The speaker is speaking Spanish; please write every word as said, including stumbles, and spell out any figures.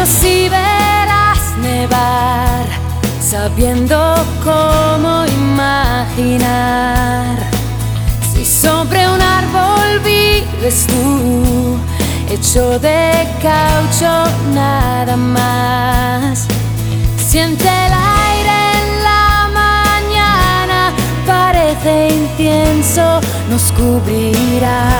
Si verás nevar, sabiendo cómo imaginar. Si sobre un árbol vives tú, hecho de caucho nada más. Siente el aire en la mañana, parece incienso, nos cubrirá.